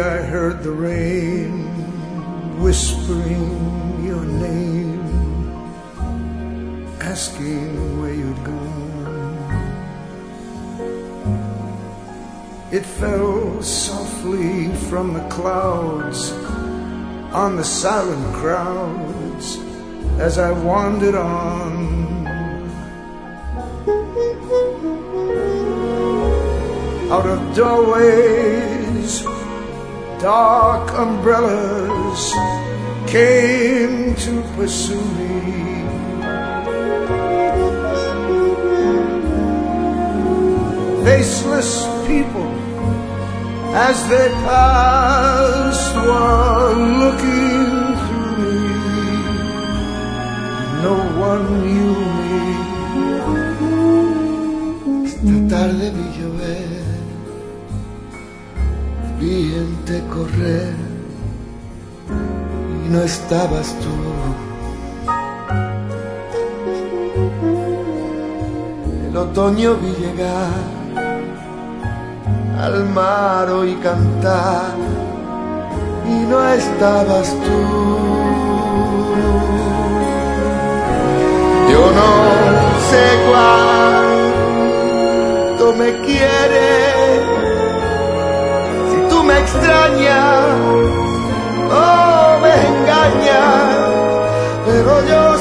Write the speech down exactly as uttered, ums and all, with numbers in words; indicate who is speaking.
Speaker 1: I heard the rain whispering your name, asking where you'd gone. It fell softly from the clouds on the silent crowds as I wandered on. Out of doorways, dark umbrellas came to pursue me. Faceless people, as they passed, were looking through me. No one knew me.
Speaker 2: Esta tarde vi llover, vi gente correr y no estabas tú. El otoño vi llegar, al mar oí cantar y no estabas tú. Yo no sé cuánto me quieres, si tú me extrañas o me engañas, pero yo